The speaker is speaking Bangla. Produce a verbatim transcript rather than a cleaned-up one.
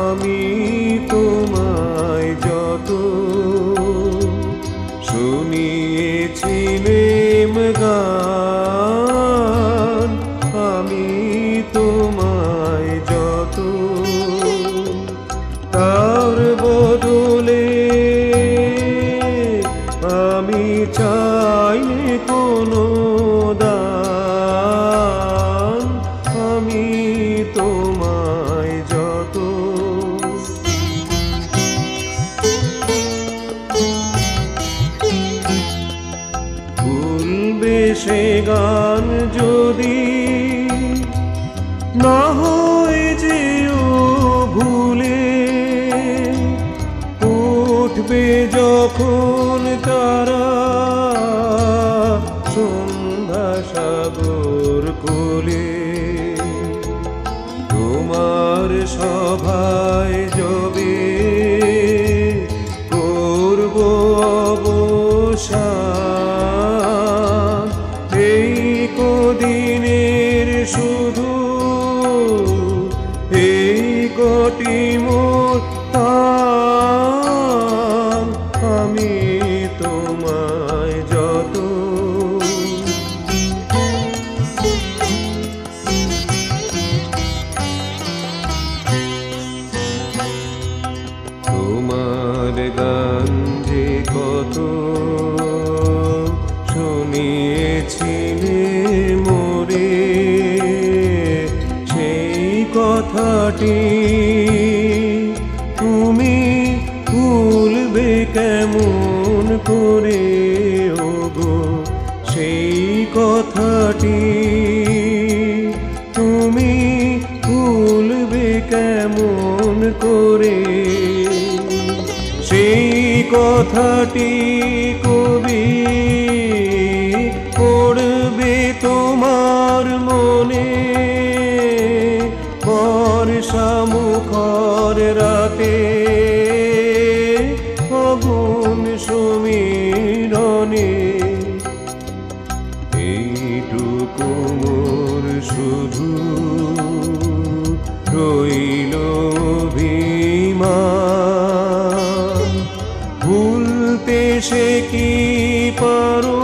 আমি তোমায় যত শুনিয়েছিলাম গান, আমি তোমায় যত তার বদলে আমি চাইনি কোনো দান, আমি তোমায় যত ভুলবে সে গান যদি না হয় যেও ভুলে, উঠবে যখন তারা সন্ধ্যা সাগর কোলে, তোমার সভায় যবে করব অবসান, এই কদিনের শুধু এই কটি মোর প্রাণ, আমি তোমায় যত তোমার গান যে কত শুনিয়েছিলে মোরে, সেই কথাটি তুমি ভুলবে কেমন করে ওগো, সেই কথাটি তুমি ভুলবে কেমন করে, সেই কথাটি কবি পড়বে তোমার মনে, বর্ষা মুখর রাতে ফাগুন সমীরণে, এইটুকু মোর শুধু রইল অভিমান, ভুলতে সে কি পারো